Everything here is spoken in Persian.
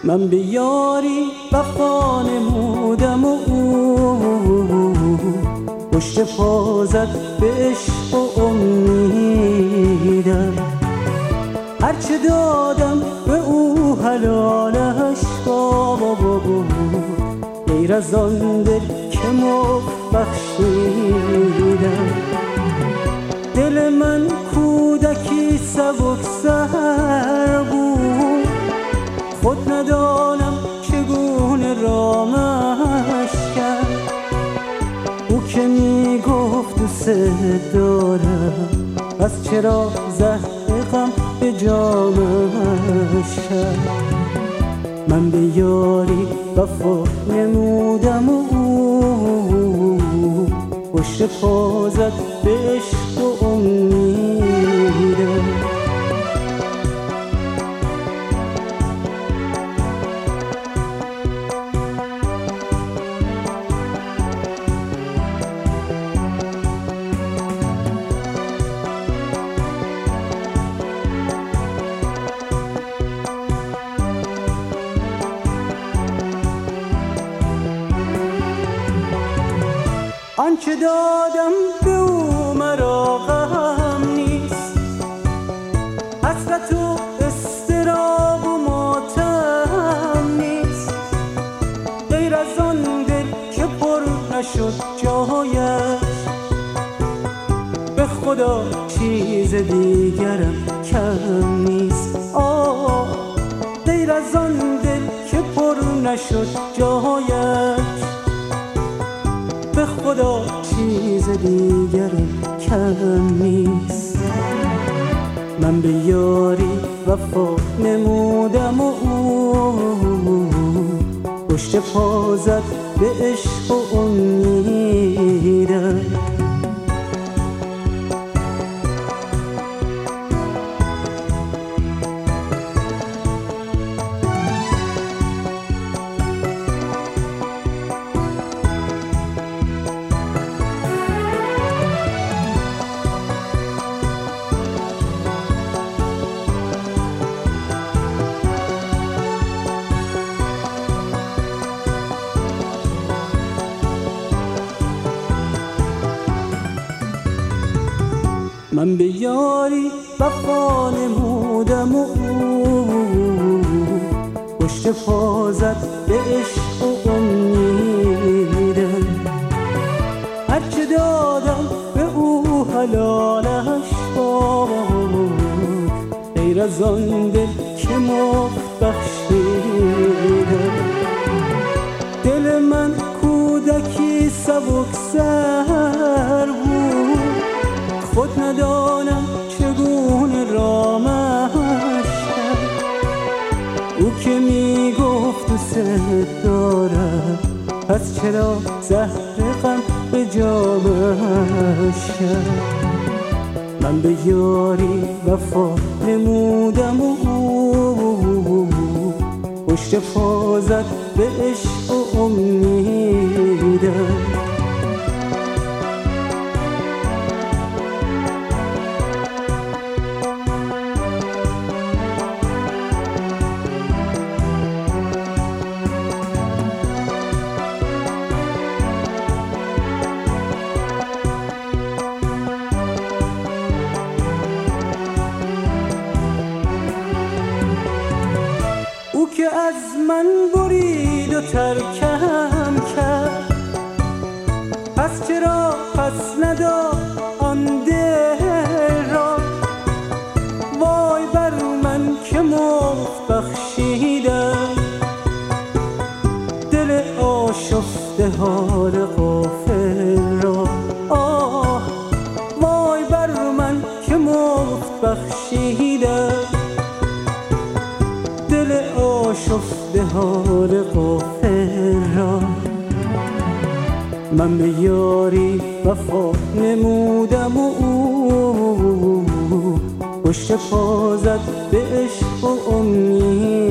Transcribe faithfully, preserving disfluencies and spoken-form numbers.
من به یاری وفا نمودم و او پشت پا زد به عشق و امیدم. هرچه دادم به او حلالش بابا بود، غیر از آن دل که مفت بخشیدم. دل من کودکی سبک سر بود، خود ندانم چگونه رامش کرد. او که می گفت دوست دارم، پس چرا زهر غم به جامش کرد. من به یاری وفا نمودم و او پشت پا زد به عشق و امیدم. آنچه دادم به او مرا غم نیست، حسرت و اضطراب و ماتم نیست. غیر از آن دل که پر نشد جایش، به خدا چیز دیگرم کم نیست. آه غیر از آن دل که پر نشد جایش، به خدا چیز دیگرم کم نیست. من به یاری وفا نمودم و او پشت پا زد به عشق و امیدم. من به یاری وفا نمودم و او پشت پا زد به عشق و امیدم. هرچه دادم به او حلالش بود، غیر از آن دل که مفت بخشیدم. دل من کودکی سبک سر بود، خود ندانم چگونه رامش کرد. او که می گفت دوست دارم، پس چرا زهر غم به جامش کرد. من به یاری وفا نمودم و او پشت پا زد به عشق و امیدم. که از من برید و ترکم کرد، پس چرا پس نداد آن دل را. وای بر من که مفت بخشیدم، دل آشفته حال غافل را. آه وای بر من که مفت بخشیدم، دل آشفته حال غافل را. من به یاری وفا نمودم و او پشت پا زد به عشق و امید.